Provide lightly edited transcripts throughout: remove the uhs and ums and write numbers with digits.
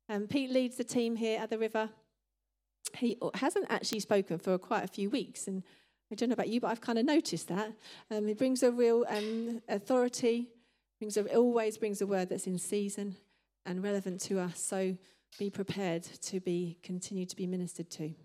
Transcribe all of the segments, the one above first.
Pete leads the team here at the River. He hasn't actually spoken for quite a few weeks, and I don't know about you, but I've kind of noticed that. He brings a real authority, always brings a word that's in season and relevant to us. So be prepared to continue to be ministered to.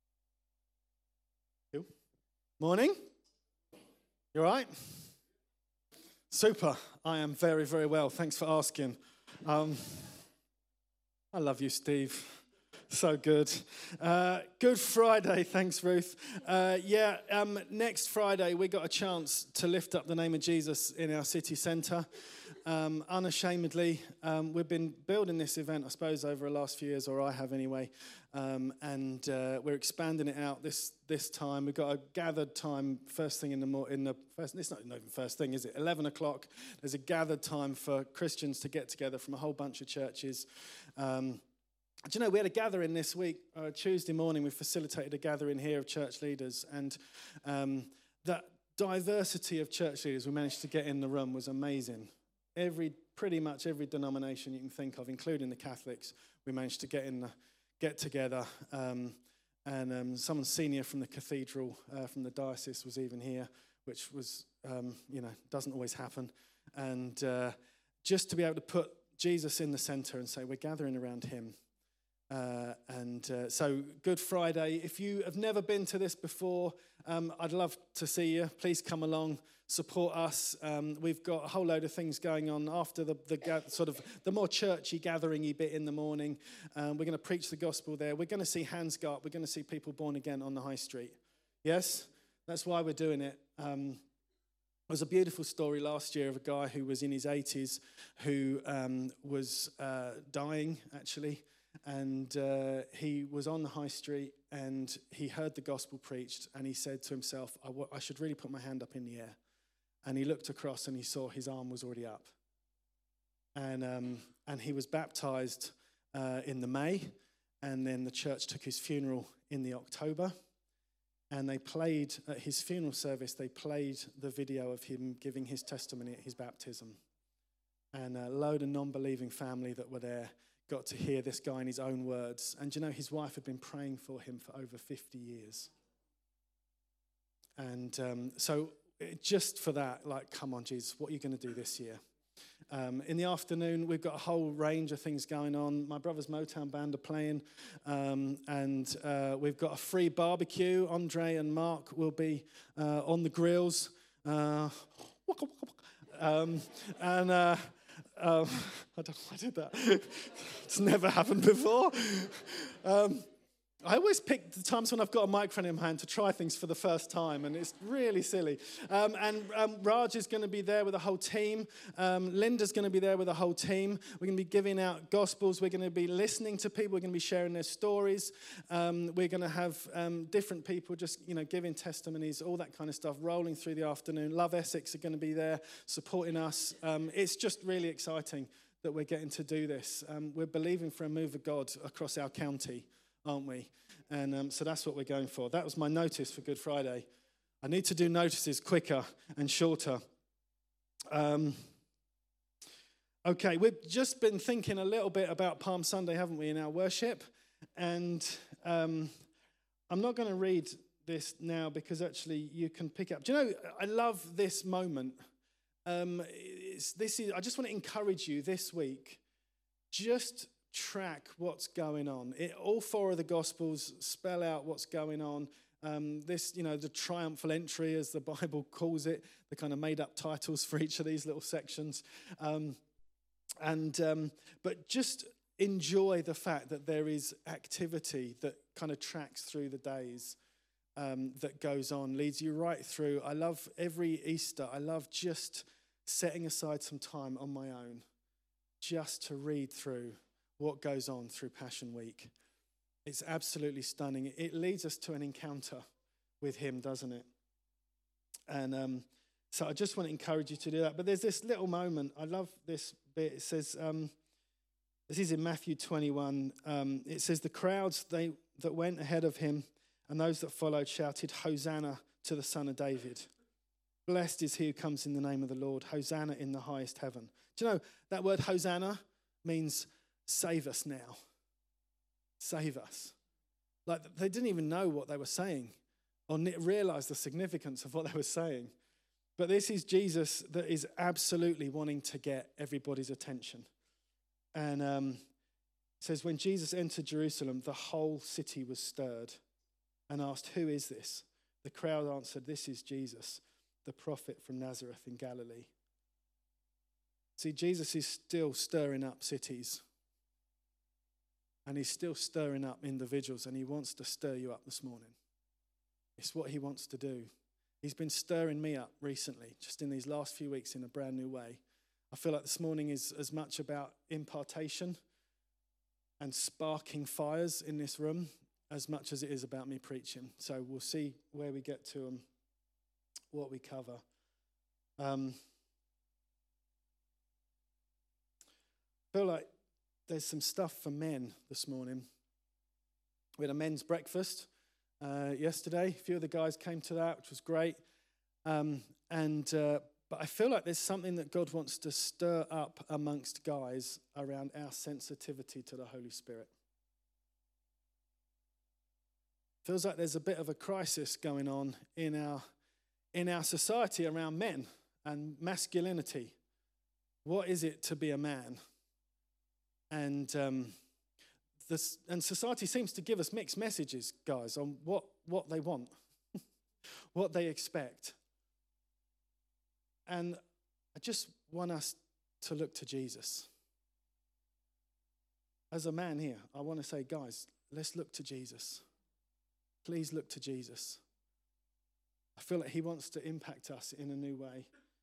Morning. You all right? Super. I am very, very well. Thanks for asking. I love you, Steve. So good. Good Friday. Thanks, Ruth. Next Friday, we got a chance to lift up the name of Jesus in our city centre. Unashamedly, we've been building this event, I suppose, over the last few years, or I have anyway, and we're expanding it out this time. We've got a gathered time first thing in the morning. It's not even first thing, is it? 11 o'clock. There's a gathered time for Christians to get together from a whole bunch of churches. Do you know, we had a gathering this week, Tuesday morning. We facilitated a gathering here of church leaders, and that diversity of church leaders we managed to get in the room was amazing. Pretty much every denomination you can think of, including the Catholics, we managed to get together. And someone senior from the cathedral, from the diocese, was even here, which was, doesn't always happen. And just to be able to put Jesus in the centre and say, we're gathering around him. So Good Friday. If you have never been to this before, I'd love to see you. Please come along, support us. We've got a whole load of things going on after the more churchy, gathering-y bit in the morning. We're going to preach the gospel there. We're going to see hands go up. We're going to see people born again on the high street. Yes? That's why we're doing it. There was a beautiful story last year of a guy who was in his 80s who was dying, actually. And he was on the high street and he heard the gospel preached and he said to himself, I should really put my hand up in the air. And he looked across and he saw his arm was already up. And he was baptized in the May, and then the church took his funeral in the October. And they played, at his funeral service, they played the video of him giving his testimony at his baptism. And a load of non-believing family that were there got to hear this guy in his own words. And you know, his wife had been praying for him for over 50 years. And so just for that, like, come on, Jesus, what are you going to do this year? In the afternoon, we've got a whole range of things going on. My brother's Motown band are playing. And we've got a free barbecue. Andre and Mark will be on the grills. I don't know why I did that. It's never happened before. I always pick the times when I've got a microphone in my hand to try things for the first time, and it's really silly. Raj is going to be there with the whole team. Linda's going to be there with the whole team. We're going to be giving out gospels. We're going to be listening to people. We're going to be sharing their stories. We're going to have different people just, giving testimonies, all that kind of stuff, rolling through the afternoon. Love Essex are going to be there supporting us. It's just really exciting that we're getting to do this. We're believing for a move of God across our county, aren't we? And so that's what we're going for. That was my notice for Good Friday. I need to do notices quicker and shorter. Okay, we've just been thinking a little bit about Palm Sunday, haven't we, in our worship? And I'm not going to read this now because actually you can pick up. Do you know, I love this moment. I just want to encourage you this week, just track what's going on. All four of the Gospels spell out what's going on. The triumphal entry, as the Bible calls it, the kind of made-up titles for each of these little sections. But just enjoy the fact that there is activity that kind of tracks through the days, that goes on, leads you right through. I love every Easter. I love just setting aside some time on my own just to read through what goes on through Passion Week. It's absolutely stunning. It leads us to an encounter with him, doesn't it? And so I just want to encourage you to do that. But there's this little moment. I love this bit. It says, this is in Matthew 21. It says, the crowds that went ahead of him and those that followed shouted, Hosanna to the Son of David. Blessed is he who comes in the name of the Lord. Hosanna in the highest heaven. Do you know that word Hosanna means save us now? save us. Like, they didn't even know what they were saying or realize the significance of what they were saying. But this is Jesus that is absolutely wanting to get everybody's attention. And it says, when Jesus entered Jerusalem, the whole city was stirred and asked, "Who is this?" The crowd answered, "This is Jesus, the prophet from Nazareth in Galilee." See, Jesus is still stirring up cities. And he's still stirring up individuals, and he wants to stir you up this morning. It's what he wants to do. He's been stirring me up recently, just in these last few weeks, in a brand new way. I feel like this morning is as much about impartation and sparking fires in this room as much as it is about me preaching. So we'll see where we get to and what we cover. I feel like there's some stuff for men this morning. We had a men's breakfast yesterday. A few of the guys came to that, which was great. But I feel like there's something that God wants to stir up amongst guys around our sensitivity to the Holy Spirit. Feels like there's a bit of a crisis going on in our society around men and masculinity. What is it to be a man? And society seems to give us mixed messages, guys, on what they want, what they expect. And I just want us to look to Jesus. As a man here, I want to say, guys, let's look to Jesus. Please look to Jesus. I feel like he wants to impact us in a new way.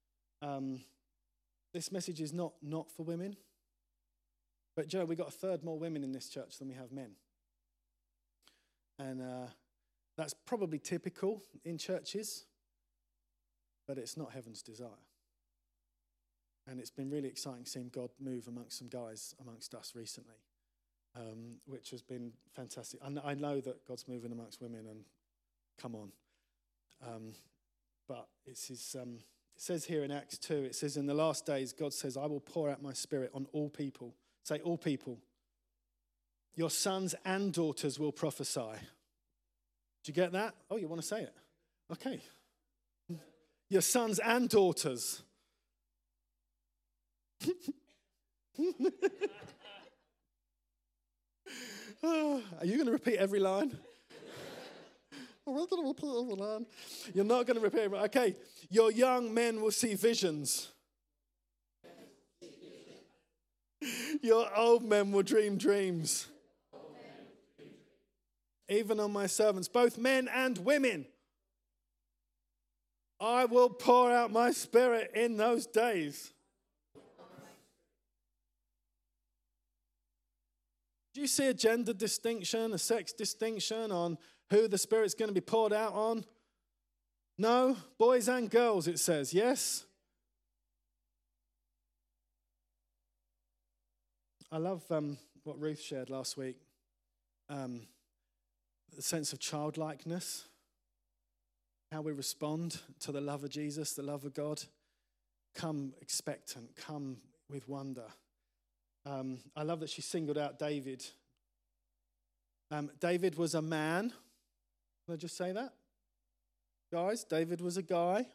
This message is not for women. But Joe, we got a third more women in this church than we have men. And that's probably typical in churches, but it's not heaven's desire. And it's been really exciting seeing God move amongst some guys amongst us recently, which has been fantastic. I know that God's moving amongst women, and come on. But it says here in Acts 2, it says, in the last days, God says, "I will pour out my spirit on all people." Say, all people. Your sons and daughters will prophesy. Do you get that? Oh, you want to say it? Okay. Your sons and daughters. Are you going to repeat every line? I'm not going to repeat every line. You're not going to repeat every line. Okay. Your young men will see visions. Your old men will dream dreams. Even on my servants, both men and women, I will pour out my spirit in those days. Do you see a gender distinction, a sex distinction on who the Spirit's going to be poured out on? No, boys and girls, it says, yes? I love what Ruth shared last week, the sense of childlikeness, how we respond to the love of Jesus, the love of God. Come expectant, come with wonder. I love that she singled out David. David was a man. Can I just say that? Guys, David was a guy.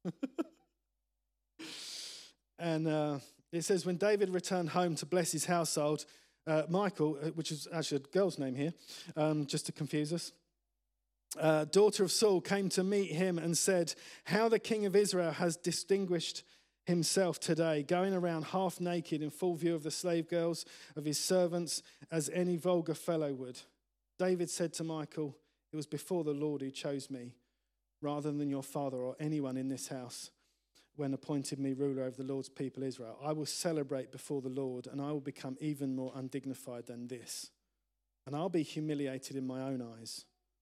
And it says, when David returned home to bless his household, Michal, which is actually a girl's name here, just to confuse us, daughter of Saul, came to meet him and said, "How the king of Israel has distinguished himself today, going around half naked in full view of the slave girls of his servants, as any vulgar fellow would." David said to Michal, "It was before the Lord who chose me, rather than your father or anyone in this house, when appointed me ruler over the Lord's people Israel. I will celebrate before the Lord, and I will become even more undignified than this. And I'll be humiliated in my own eyes."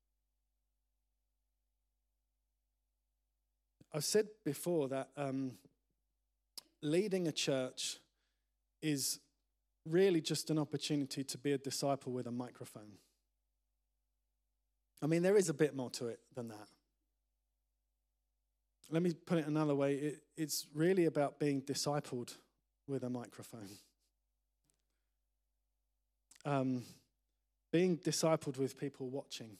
I've said before that leading a church is really just an opportunity to be a disciple with a microphone. I mean, there is a bit more to it than that. Let me put it another way. It's really about being discipled with a microphone. being discipled with people watching.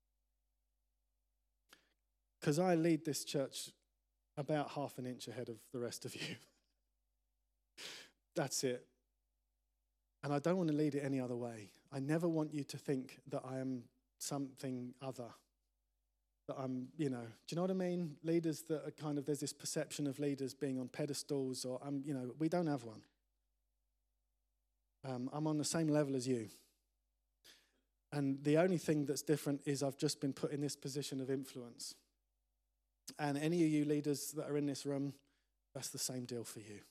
Because I lead this church about half an inch ahead of the rest of you. That's it. And I don't want to lead it any other way. I never want you to think that I am something other. That I'm, do you know what I mean? Leaders that are kind of, there's this perception of leaders being on pedestals, or we don't have one. I'm on the same level as you. And the only thing that's different is I've just been put in this position of influence. And any of you leaders that are in this room, that's the same deal for you.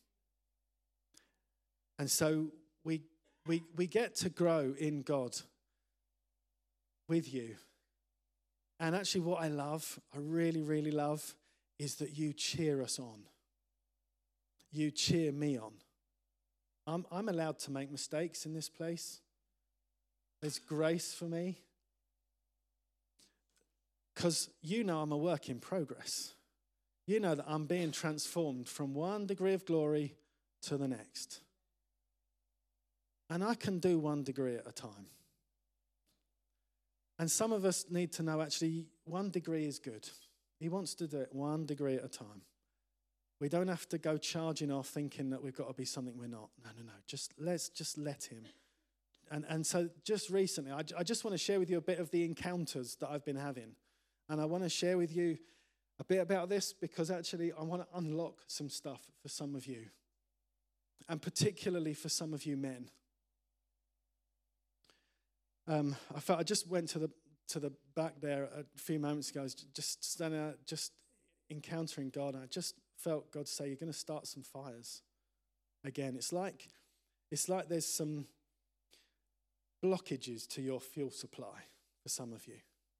And so we get to grow in God with you. And actually what I really, really love, is that you cheer us on. You cheer me on. I'm allowed to make mistakes in this place. There's grace for me. Because I'm a work in progress. You know that I'm being transformed from one degree of glory to the next. And I can do 1 degree at a time. And some of us need to know, actually, 1 degree is good. He wants to do it 1 degree at a time. We don't have to go charging off thinking that we've got to be something we're not. No. Let's just let him. And so just recently, I just want to share with you a bit of the encounters that I've been having. And I want to share with you a bit about this, because actually I want to unlock some stuff for some of you. And particularly for some of you men. I just went to the back there a few moments ago, just standing out, just encountering God. And I just felt God say, you're going to start some fires again. It's like there's some blockages to your fuel supply for some of you.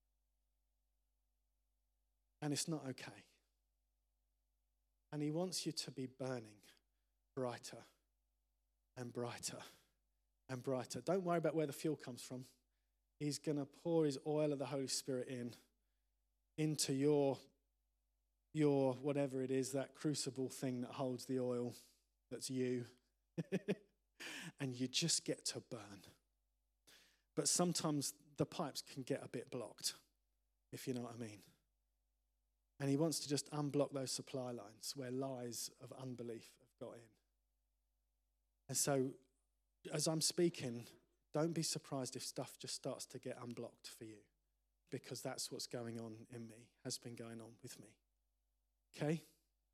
And it's not okay. And he wants you to be burning brighter and brighter and brighter. Don't worry about where the fuel comes from. He's going to pour his oil of the Holy Spirit into your whatever it is, that crucible thing that holds the oil, that's you. And you just get to burn. But sometimes the pipes can get a bit blocked, if you know what I mean. And he wants to just unblock those supply lines where lies of unbelief have got in. And so, as I'm speaking, don't be surprised if stuff just starts to get unblocked for you, because that's what's going on in me, has been going on with me. Okay?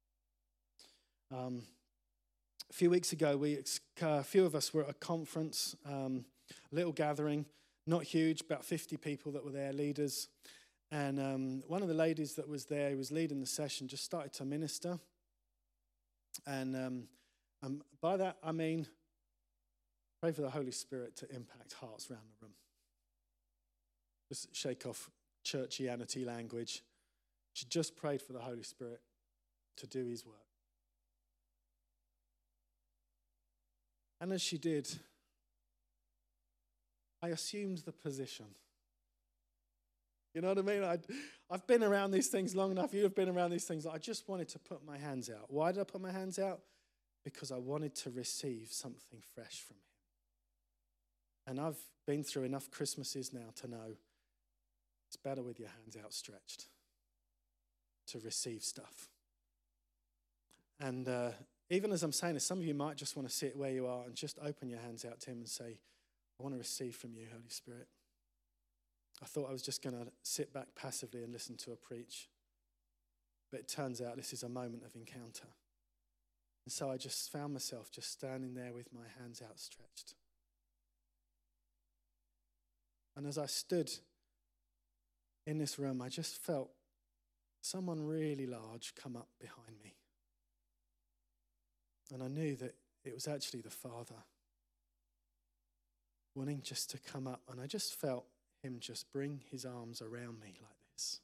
A few weeks ago, a few of us were at a conference, a little gathering, not huge, about 50 people that were there, leaders. And one of the ladies that was there, who was leading the session, just started to minister. And by that, I mean, pray for the Holy Spirit to impact hearts around the room. Just shake off churchianity language. She just prayed for the Holy Spirit to do his work. And as she did, I assumed the position. You know what I mean? I've been around these things long enough. You have been around these things. I just wanted to put my hands out. Why did I put my hands out? Because I wanted to receive something fresh from him. And I've been through enough Christmases now to know it's better with your hands outstretched to receive stuff. And even as I'm saying this, some of you might just want to sit where you are and just open your hands out to him and say, I want to receive from you, Holy Spirit. I thought I was just going to sit back passively and listen to a preach. But it turns out this is a moment of encounter. And so I just found myself just standing there with my hands outstretched. And as I stood in this room, I just felt someone really large come up behind me. And I knew that it was actually the Father wanting just to come up. And I just felt him just bring his arms around me like this.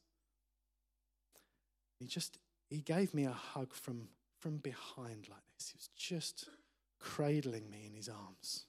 He gave me a hug from behind like this. He was just cradling me in his arms.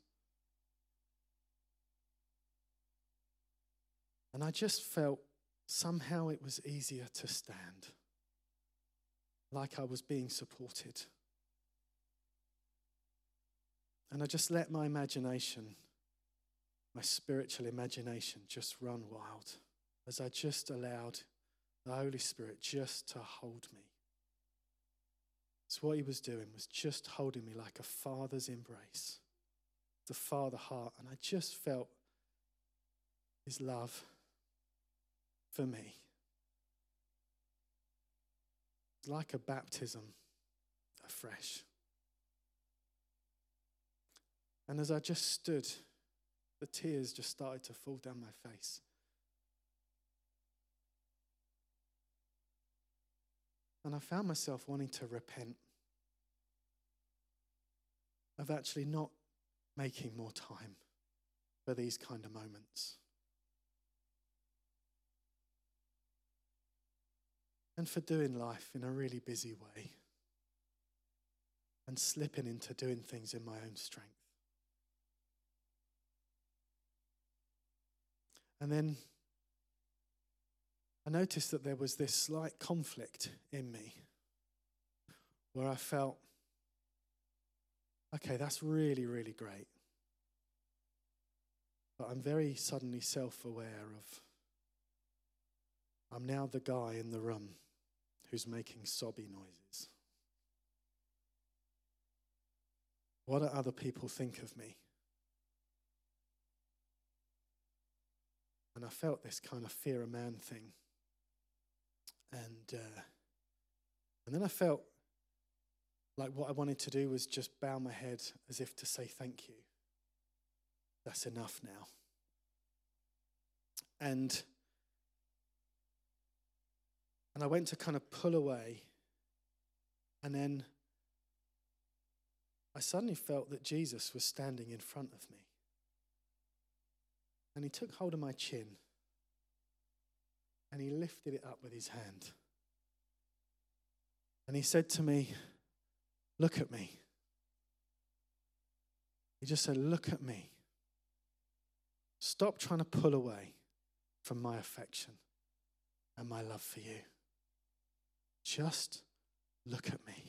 And I just felt somehow it was easier to stand, like I was being supported. And I just let my imagination my spiritual imagination just run wild as I just allowed the Holy Spirit just to hold me. So what he was doing was just holding me like a father's embrace, the father heart. And I just felt his love for me. It's like a baptism afresh. And as I just stood, the tears just started to fall down my face. And I found myself wanting to repent of actually not making more time for these kind of moments. And for doing life in a really busy way and slipping into doing things in my own strength. And then I noticed that there was this slight conflict in me where I felt, okay, that's really, really great. But I'm very suddenly self-aware of, I'm now the guy in the room who's making sobby noises. What do other people think of me? And I felt this kind of fear of man thing. And then I felt like what I wanted to do was just bow my head as if to say thank you. That's enough now. And I went to kind of pull away. And then I suddenly felt that Jesus was standing in front of me. And he took hold of my chin. And he lifted it up with his hand. And he said to me, look at me. He just said, look at me. Stop trying to pull away from my affection and my love for you. Just look at me.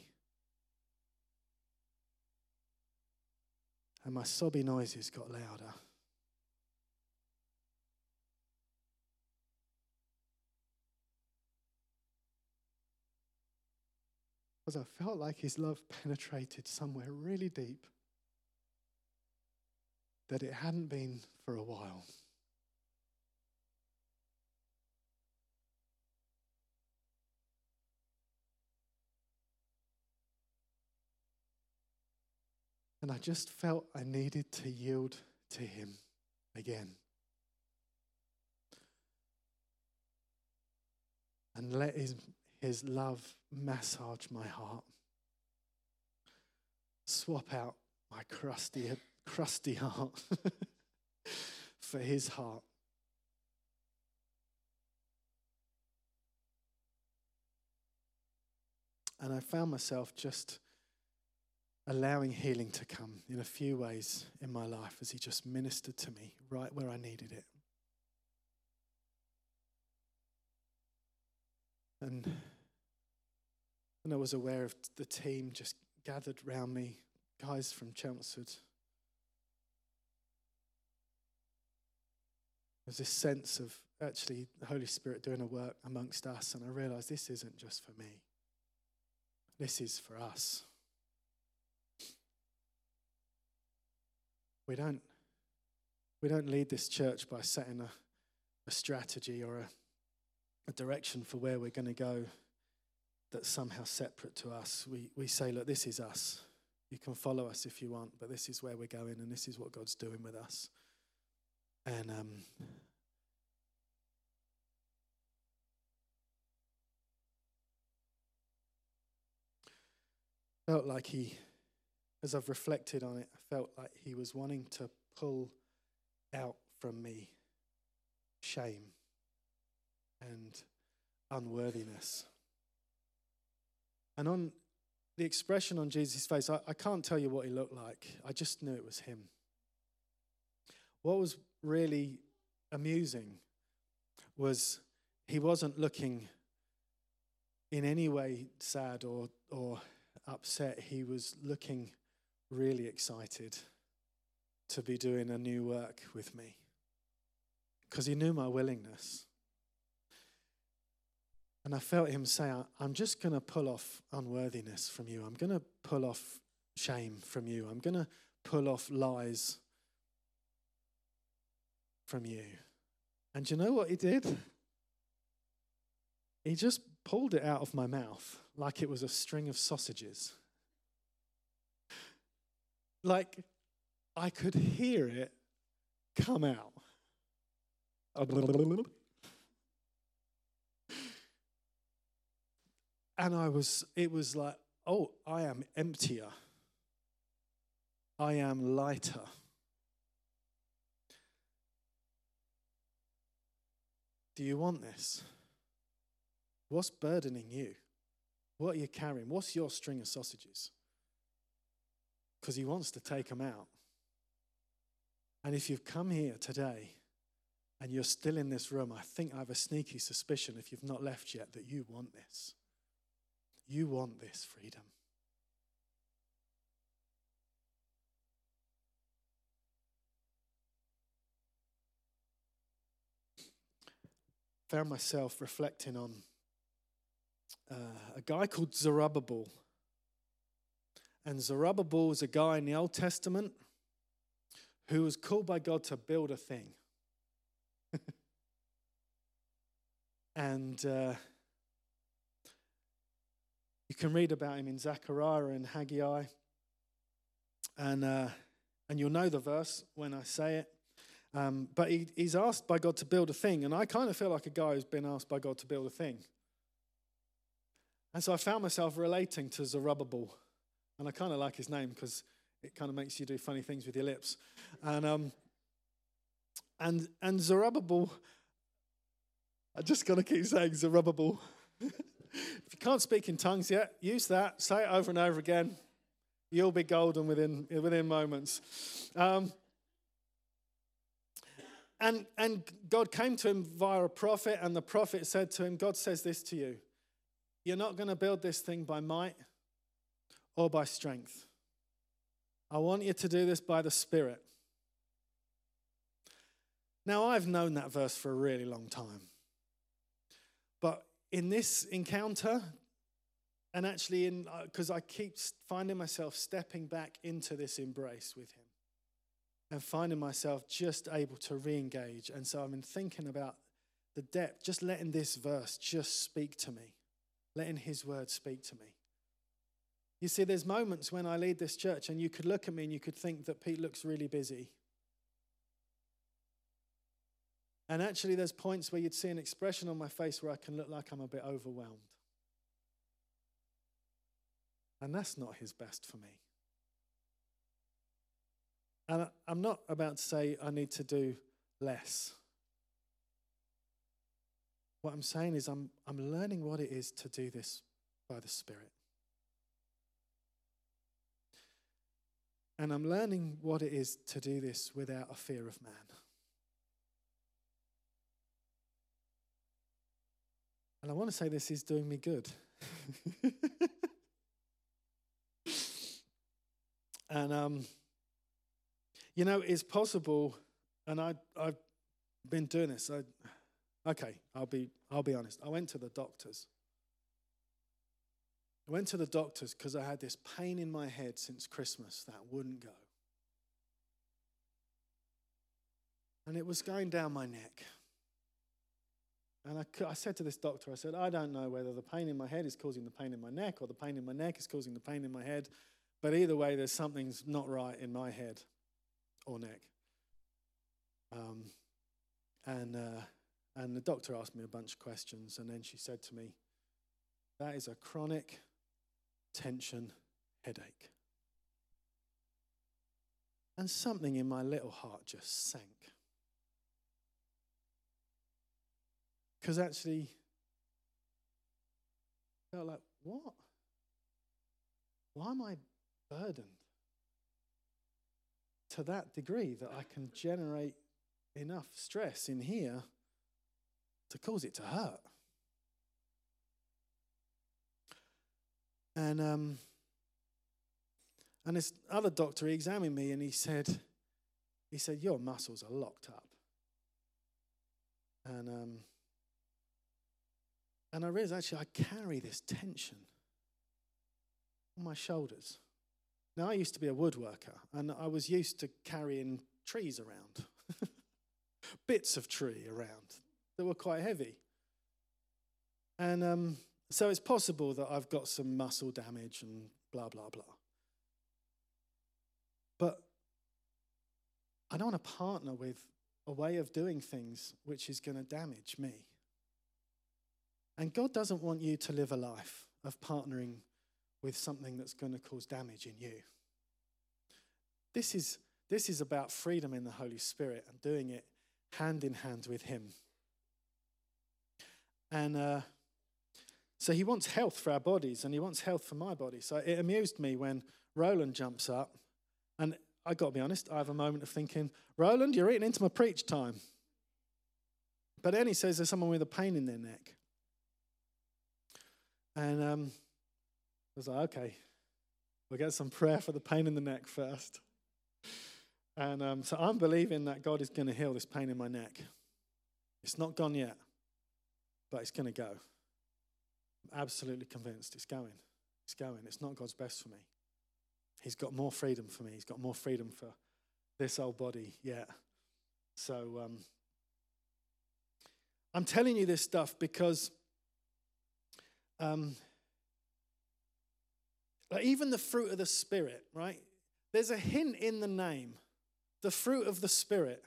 And my sobby noises got louder. Because I felt like his love penetrated somewhere really deep that it hadn't been for a while. And I just felt I needed to yield to him again. And let his love massage my heart. Swap out my crusty heart for his heart. And I found myself just allowing healing to come in a few ways in my life as he just ministered to me right where I needed it. And I was aware of the team just gathered round me, guys from Chelmsford. There's this sense of actually the Holy Spirit doing a work amongst us, and I realised this isn't just for me. This is for us. We don't lead this church by setting a strategy or a direction for where we're going to go that's somehow separate to us. We say, look, this is us. You can follow us if you want, but this is where we're going and this is what God's doing with us. And felt like as I've reflected on it, I felt like he was wanting to pull out from me shame and unworthiness. And on the expression on Jesus' face, I can't tell you what he looked like. I just knew it was him. What was really amusing was he wasn't looking in any way sad or upset. He was looking really excited. to be doing a new work with me because he knew my willingness. And I felt him say, I'm just going to pull off unworthiness from you. I'm going to pull off shame from you. I'm going to pull off lies from you. And do you know what he did? He just pulled it out of my mouth like it was a string of sausages. Like I could hear it come out. And it was like, oh, I am emptier. I am lighter. Do you want this? What's burdening you? What are you carrying? What's your string of sausages? Because he wants to take them out. And if you've come here today and you're still in this room, I think I have a sneaky suspicion, if you've not left yet, that you want this. You want this freedom. Found myself reflecting on a guy called Zerubbabel. And Zerubbabel was a guy in the Old Testament who was called by God to build a thing. And you can read about him in Zechariah and Haggai. And you'll know the verse when I say it. But he's asked by God to build a thing. And I kind of feel like a guy who's been asked by God to build a thing. And so I found myself relating to Zerubbabel. And I kind of like his name because it kind of makes you do funny things with your lips. And Zerubbabel, I just got to keep saying Zerubbabel. If you can't speak in tongues yet, use that. Say it over and over again. You'll be golden within moments. And God came to him via a prophet, and the prophet said to him, God says this to you. You're not going to build this thing by might or by strength. I want you to do this by the Spirit. Now, I've known that verse for a really long time. But in this encounter, and actually because I keep finding myself stepping back into this embrace with him and finding myself just able to re-engage. And so I've been thinking about the depth, just letting this verse just speak to me, letting his word speak to me. You see, there's moments when I lead this church and you could look at me and you could think that Pete looks really busy. And actually there's points where you'd see an expression on my face where I can look like I'm a bit overwhelmed. And that's not his best for me. And I'm not about to say I need to do less. What I'm saying is I'm learning what it is to do this by the Spirit. And I'm learning what it is to do this without a fear of man. And I want to say this is doing me good. And, it's possible, and I've been doing this. I'll be honest. I went to the doctors. I went to the doctors because I had this pain in my head since Christmas that wouldn't go. And it was going down my neck. And I said to this doctor, I said, I don't know whether the pain in my head is causing the pain in my neck or the pain in my neck is causing the pain in my head. But either way, there's something's not right in my head or neck. And the doctor asked me a bunch of questions. And then she said to me, that is a chronic tension headache. And something in my little heart just sank. Because actually, I felt like, what? Why am I burdened to that degree that I can generate enough stress in here to cause it to hurt? And this other doctor, he examined me and he said, he said, your muscles are locked up. And I realized, actually, I carry this tension on my shoulders. Now, I used to be a woodworker, and I was used to carrying trees around, bits of tree around that were quite heavy. And so it's possible that I've got some muscle damage and blah, blah, blah. But I don't want to partner with a way of doing things which is going to damage me. And God doesn't want you to live a life of partnering with something that's going to cause damage in you. This is about freedom in the Holy Spirit and doing it hand in hand with him. And so he wants health for our bodies, and he wants health for my body. So it amused me when Roland jumps up, and I got to be honest, I have a moment of thinking, Roland, you're eating into my preach time. But then he says there's someone with a pain in their neck. And I was like, okay, we'll get some prayer for the pain in the neck first. And so I'm believing that God is going to heal this pain in my neck. It's not gone yet, but it's going to go. I'm absolutely convinced it's going. It's going. It's not God's best for me. He's got more freedom for me. He's got more freedom for this old body yet. So I'm telling you this stuff because even the fruit of the Spirit, right? There's a hint in the name, the fruit of the Spirit.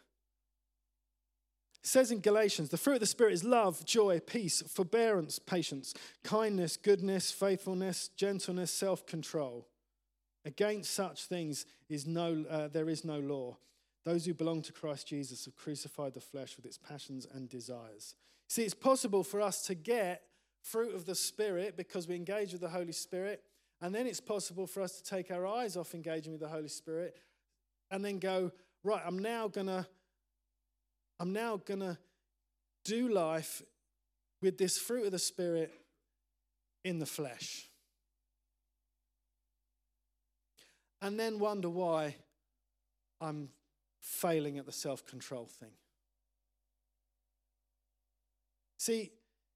It says in Galatians, the fruit of the Spirit is love, joy, peace, forbearance, patience, kindness, goodness, faithfulness, gentleness, self-control. Against such things there is no law. Those who belong to Christ Jesus have crucified the flesh with its passions and desires. See, it's possible for us to get fruit of the Spirit because we engage with the Holy Spirit, and then it's possible for us to take our eyes off engaging with the Holy Spirit and then go, right, I'm now gonna do life with this fruit of the Spirit in the flesh. And then wonder why I'm failing at the self-control thing. See,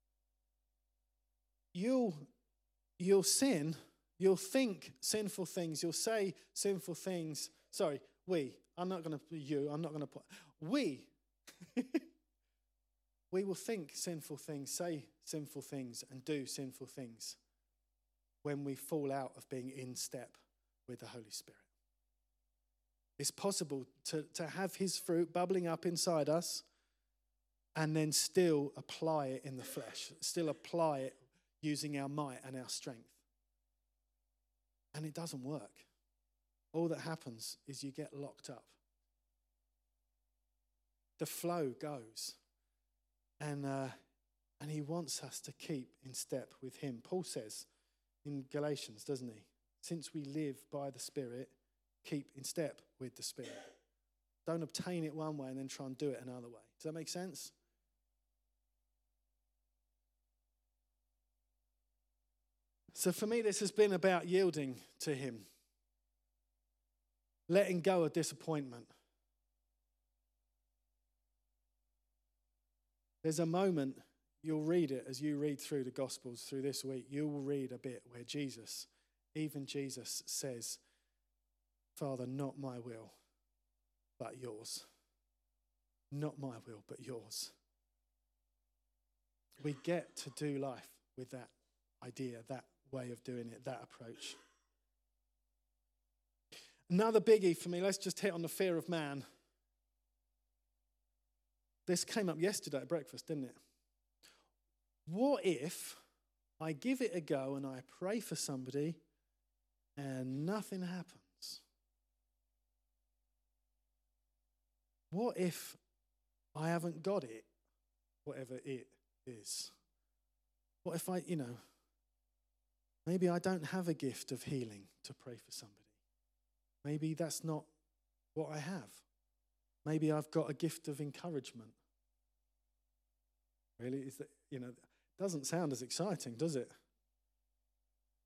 you'll sin, you'll think sinful things, you'll say sinful things. Sorry, we will think sinful things, say sinful things, and do sinful things when we fall out of being in step with the Holy Spirit. It's possible to have his fruit bubbling up inside us and then still apply it in the flesh, still apply it using our might and our strength. And it doesn't work. All that happens is you get locked up. The flow goes. And he wants us to keep in step with him. Paul says in Galatians, doesn't he? Since we live by the Spirit, keep in step with the Spirit. Don't obtain it one way and then try and do it another way. Does that make sense? So for me, this has been about yielding to him. Letting go of disappointment. There's a moment, you'll read it as you read through the Gospels through this week. You will read a bit where even Jesus says, Father, not my will, but yours. Not my will, but yours. We get to do life with that idea, that way of doing it, that approach. Another biggie for me, let's just hit on the fear of man. This came up yesterday at breakfast, didn't it? What if I give it a go and I pray for somebody and nothing happens? What if I haven't got it, whatever it is? What if maybe I don't have a gift of healing to pray for somebody. Maybe that's not what I have. Maybe I've got a gift of encouragement. Really, is that, doesn't sound as exciting, does it?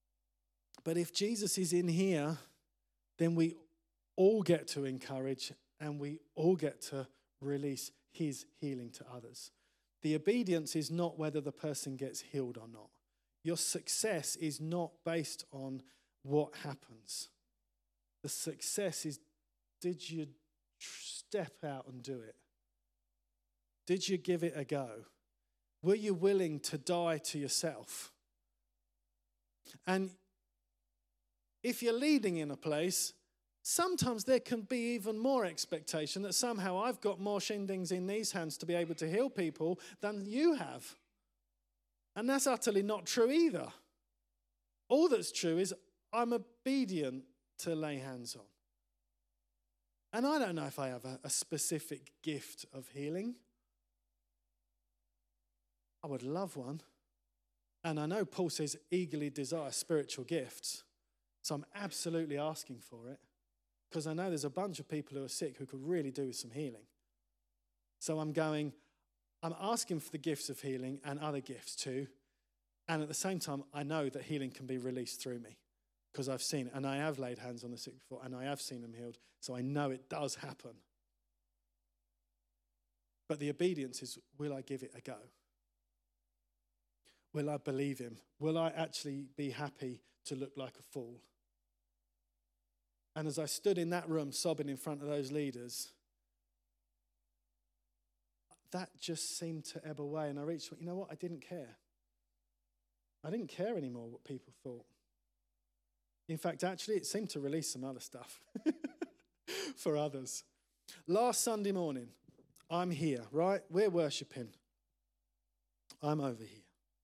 But if Jesus is in here, then we all get to encourage and we all get to release his healing to others. The obedience is not whether the person gets healed or not. Your success is not based on what happens. The success is, did you step out and do it? Did you give it a go? Were you willing to die to yourself? And if you're leading in a place, sometimes there can be even more expectation that somehow I've got more shindings in these hands to be able to heal people than you have. And that's utterly not true either. All that's true is I'm obedient to lay hands on. And I don't know if I have a specific gift of healing. I would love one. And I know Paul says eagerly desire spiritual gifts. So I'm absolutely asking for it. Because I know there's a bunch of people who are sick who could really do with some healing. So I'm asking for the gifts of healing and other gifts too. And at the same time, I know that healing can be released through me. Because I've seen it. And I have laid hands on the sick before. And I have seen them healed. So I know it does happen. But the obedience is, will I give it a go? Will I believe him? Will I actually be happy to look like a fool? And as I stood in that room sobbing in front of those leaders, that just seemed to ebb away. And I reached, you know what? I didn't care. I didn't care anymore what people thought. In fact, actually, it seemed to release some other stuff for others. Last Sunday morning, I'm here, right? We're worshiping. I'm over here.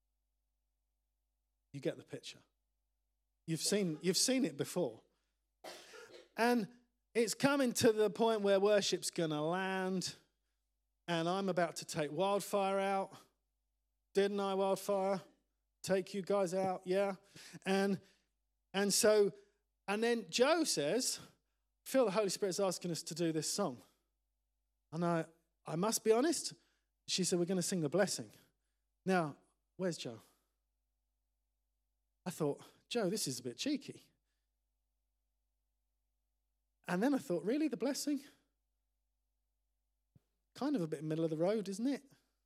You get the picture. You've seen it before. And it's coming to the point where worship's going to land, and I'm about to take Wildfire out. Didn't I, Wildfire? Take you guys out, yeah? And then Joe says, I feel the Holy Spirit's asking us to do this song. And I must be honest, she said, we're going to sing the blessing. Now, where's Joe? I thought, Joe, this is a bit cheeky. And then I thought, really, the blessing? Kind of a bit middle of the road, isn't it?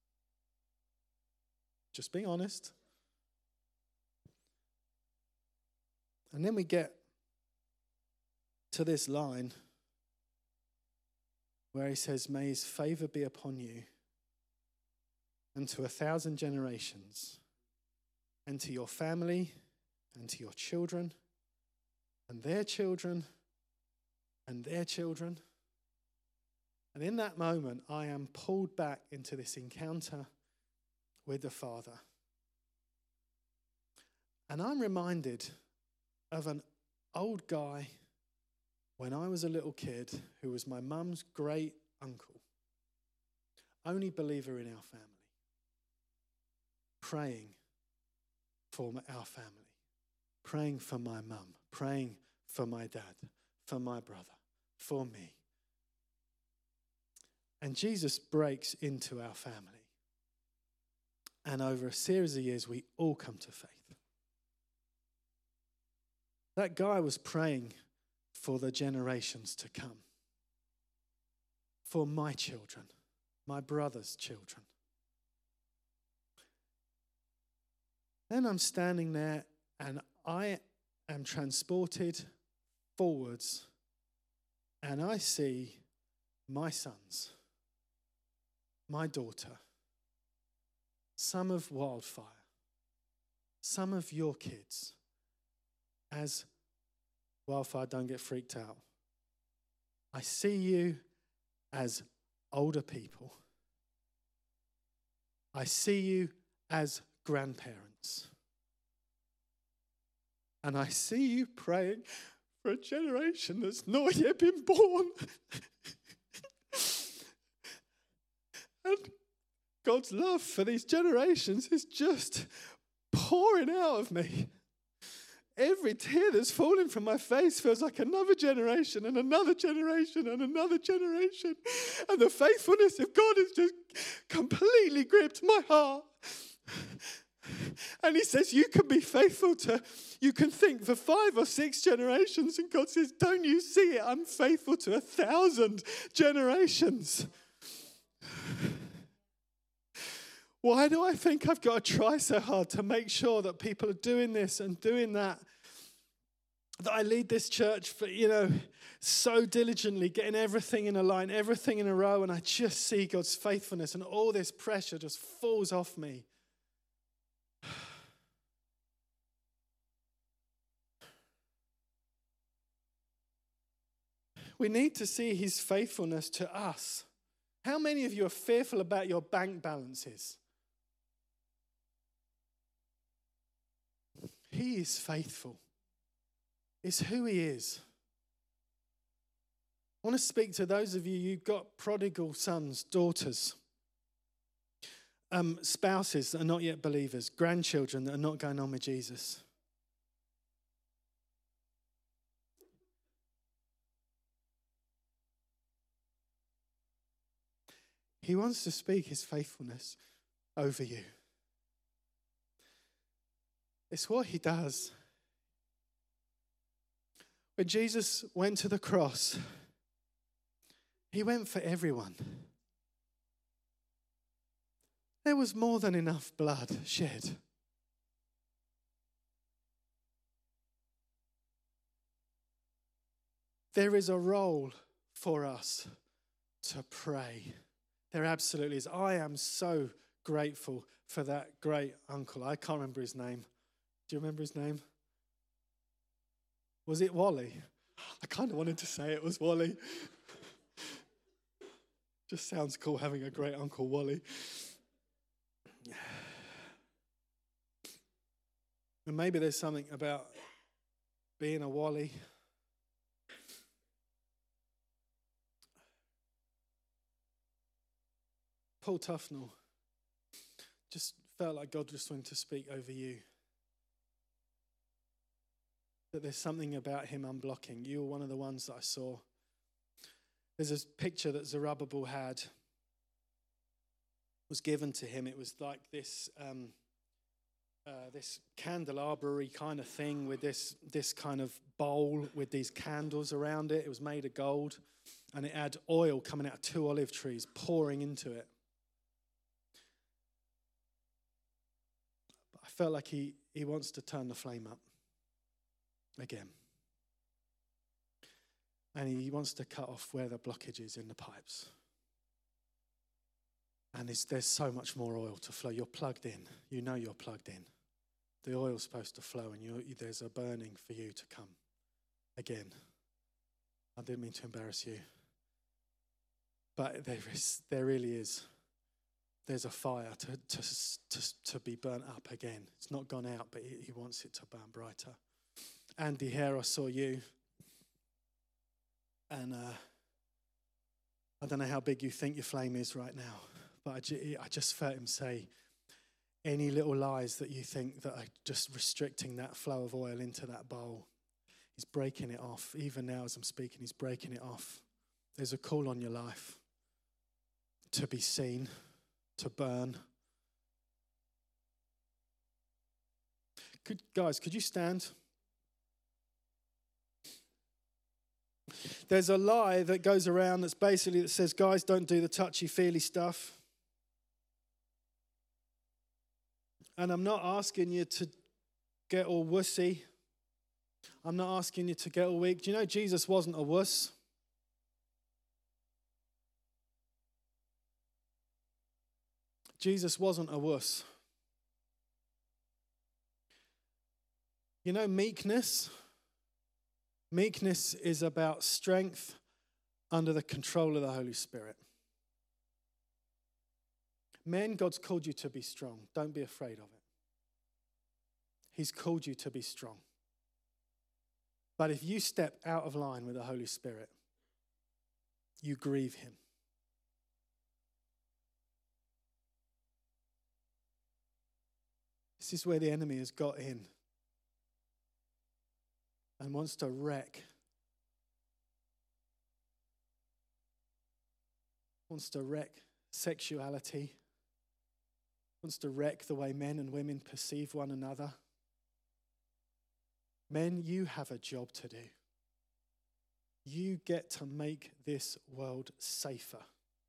Just being honest. And then we get to this line where he says, may his favor be upon you and to 1,000 generations and to your family and to your children and their children and their children. And in that moment, I am pulled back into this encounter with the Father. And I'm reminded of an old guy when I was a little kid who was my mum's great uncle, only believer in our family, praying for our family, praying for my mum, praying for my dad, for my brother, for me. And Jesus breaks into our family. And over a series of years, we all come to faith. That guy was praying for the generations to come, for my children, my brother's children. Then I'm standing there and I am transported forwards and I see my sons, my daughter, some of Wildfire, some of your kids. As Wildfire, don't get freaked out. I see you as older people. I see you as grandparents. And I see you praying for a generation that's not yet been born. And God's love for these generations is just pouring out of me. Every tear that's falling from my face feels like another generation and another generation and another generation. And the faithfulness of God has just completely gripped my heart. And he says, you can be faithful you can think for 5 or 6 generations. And God says, don't you see it? I'm faithful to 1,000 generations. Why do I think I've got to try so hard to make sure that people are doing this and doing that? That I lead this church for, so diligently, getting everything in a line, everything in a row, and I just see God's faithfulness and all this pressure just falls off me. We need to see his faithfulness to us. How many of you are fearful about your bank balances? He is faithful. It's who he is. I want to speak to those of you who've got prodigal sons, daughters, spouses that are not yet believers, grandchildren that are not going on with Jesus. He wants to speak his faithfulness over you. It's what he does. When Jesus went to the cross, he went for everyone. There was more than enough blood shed. There is a role for us to pray. There absolutely is. I am so grateful for that great uncle. I can't remember his name. Do you remember his name? Was it Wally? I kind of wanted to say it was Wally. Just sounds cool having a great uncle Wally. And maybe there's something about being a Wally. Paul Tufnell, just felt like God just wanted to speak over you. That there's something about him unblocking. You were one of the ones that I saw. There's a picture that Zerubbabel had, was given to him. It was like this this candelabra-y kind of thing with this kind of bowl with these candles around it. It was made of gold, and it had oil coming out of 2 olive trees pouring into it. But I felt like he wants to turn the flame up again. And he wants to cut off where the blockage is in the pipes. And there's so much more oil to flow. You're plugged in. You know you're plugged in. The oil's supposed to flow, and there's a burning for you to come again. I didn't mean to embarrass you. But there really is. There's a fire to be burnt up again. It's not gone out, but he wants it to burn brighter. Andy Hare, I saw you. And I don't know how big you think your flame is right now, but I just felt him say, any little lies that you think that are just restricting that flow of oil into that bowl, he's breaking it off. Even now as I'm speaking, he's breaking it off. There's a call on your life to be seen, to burn. Could you stand? There's a lie that goes around that says, guys, don't do the touchy-feely stuff. And I'm not asking you to get all wussy. I'm not asking you to get all weak. Do you know Jesus wasn't a wuss? Jesus wasn't a wuss. You know meekness? Meekness is about strength under the control of the Holy Spirit. Men, God's called you to be strong. Don't be afraid of it. He's called you to be strong. But if you step out of line with the Holy Spirit, you grieve him. This is where the enemy has got in and wants to wreck. Wants to wreck sexuality. wants to wreck the way men and women perceive one another. Men, you have a job to do. You get to make this world safer.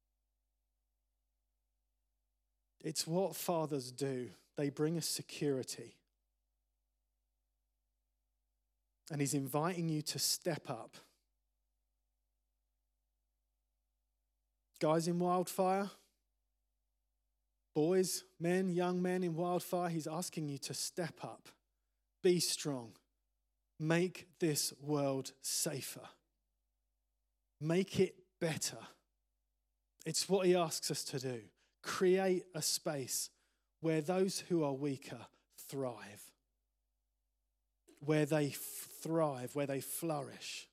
It's what fathers do. They bring us security. And he's inviting you to step up. Guys in Wildfire, boys, men, young men in Wildfire, he's asking you to step up. Be strong. Make this world safer. Make it better. It's what he asks us to do. Create a space where those who are weaker thrive. Where they thrive, where they flourish.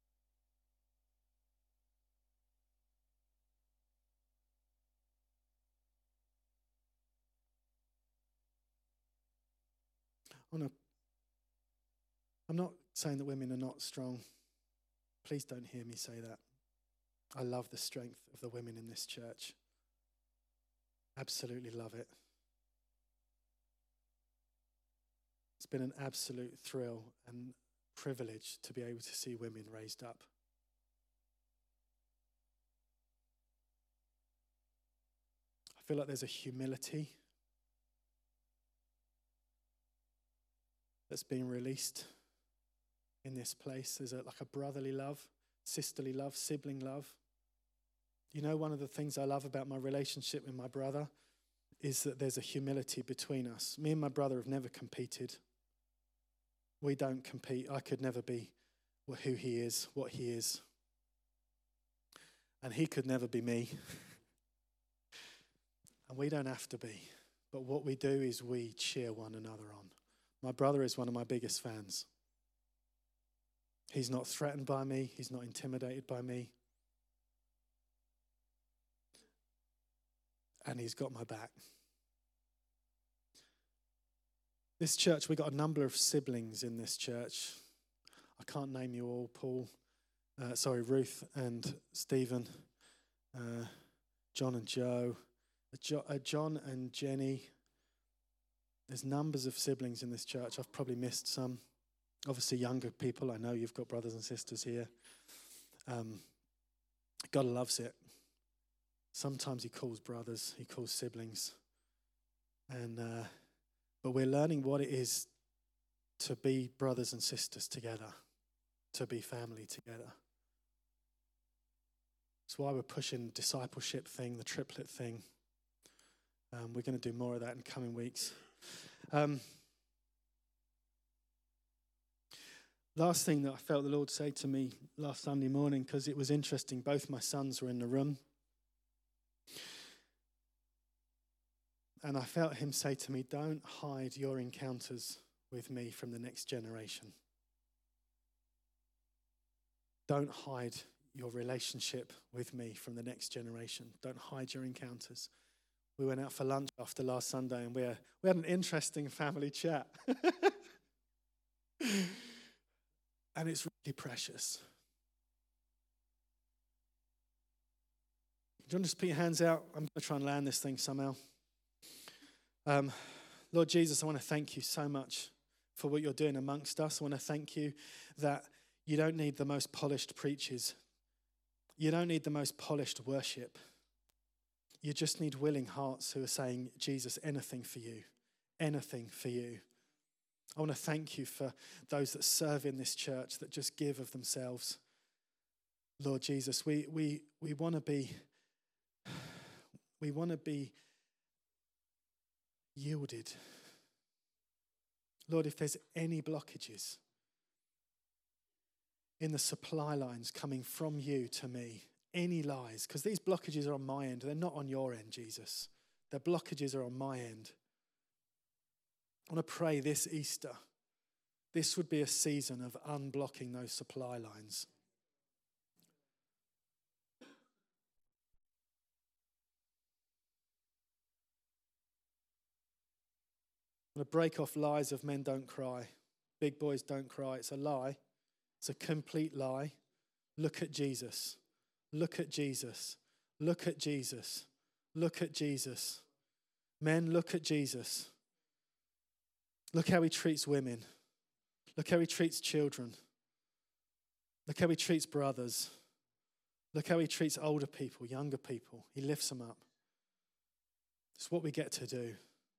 I'm not saying that women are not strong. Please don't hear me say that. I love the strength of the women in this church. Absolutely love it. It's been an absolute thrill and privilege to be able to see women raised up. I feel like there's a humility that's being released in this place. There's like a brotherly love, sisterly love, sibling love. You know, one of the things I love about my relationship with my brother is that there's a humility between us. Me and my brother have never competed. We don't compete. I could never be who he is, what he is. And he could never be me. And we don't have to be. But what we do is we cheer one another on. My brother is one of my biggest fans. He's not threatened by me. He's not intimidated by me. And he's got my back. This church, we got a number of siblings in this church. I can't name you all. Ruth and Stephen, John and Joe, John and Jenny. There's numbers of siblings in this church. I've probably missed some. Obviously, younger people. I know you've got brothers and sisters here. God loves it. Sometimes he calls brothers, he calls siblings. But we're learning what it is to be brothers and sisters together, to be family together. That's why we're pushing the discipleship thing, the triplet thing. We're going to do more of that in coming weeks. Last thing that I felt the Lord say to me last Sunday morning, because it was interesting, both my sons were in the room. And I felt him say to me, don't hide your encounters with me from the next generation. Don't hide your relationship with me from the next generation. Don't hide your encounters. We went out for lunch after last Sunday and we had an interesting family chat. And it's really precious. Do you want to just put your hands out? I'm going to try and land this thing somehow. Lord Jesus, I want to thank you so much for what you're doing amongst us. I want to thank you that you don't need the most polished preachers. You don't need the most polished worship. You just need willing hearts who are saying, Jesus, anything for you, anything for you. I want to thank you for those that serve in this church, that just give of themselves. Lord Jesus, we want to be yielded. Lord, if there's any blockages in the supply lines coming from you to me, any lies, because these blockages are on my end. They're not on your end, Jesus. The blockages are on my end. I want to pray this Easter, this would be a season of unblocking those supply lines. I'm going to break off lies of men don't cry. Big boys don't cry. It's a lie. It's a complete lie. Look at Jesus. Look at Jesus. Look at Jesus. Look at Jesus. Men, look at Jesus. Look how he treats women. Look how he treats children. Look how he treats brothers. Look how he treats older people, younger people. He lifts them up. It's what we get to do.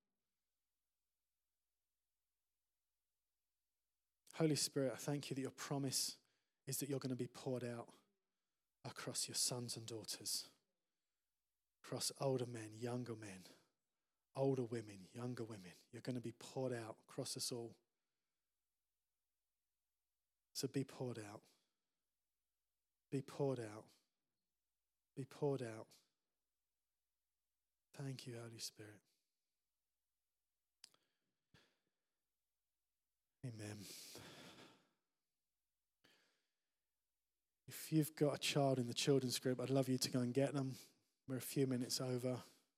Holy Spirit, I thank you that your promise is that you're going to be poured out across your sons and daughters, across older men, younger men, older women, younger women. You're going to be poured out across us all. So be poured out. Be poured out. Be poured out. Thank you, Holy Spirit. Amen. If you've got a child in the children's group, I'd love you to go and get them. We're a few minutes over.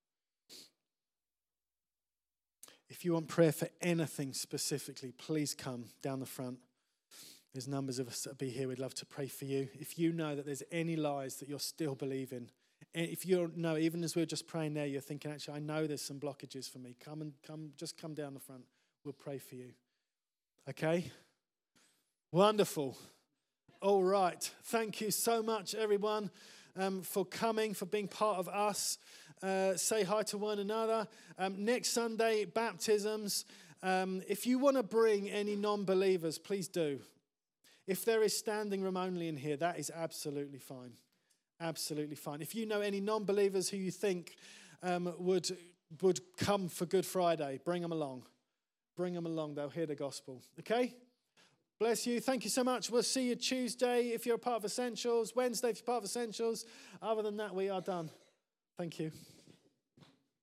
If you want prayer for anything specifically, please come down the front. There's numbers of us that will be here. We'd love to pray for you. If you know that there's any lies that you're still believing, if you know, even as we're just praying there, you're thinking, actually, I know there's some blockages for me. Just come down the front. We'll pray for you. Okay? Wonderful. All right. Thank you so much, everyone, for coming, for being part of us. Say hi to one another. Next Sunday, baptisms. If you want to bring any non-believers, please do. If there is standing room only in here, that is absolutely fine. Absolutely fine. If you know any non-believers who you think would come for Good Friday, bring them along. Bring them along. They'll hear the gospel. Okay? Bless you. Thank you so much. We'll see you Tuesday if you're a part of Essentials. Wednesday if you're part of Essentials. Other than that, we are done. Thank you.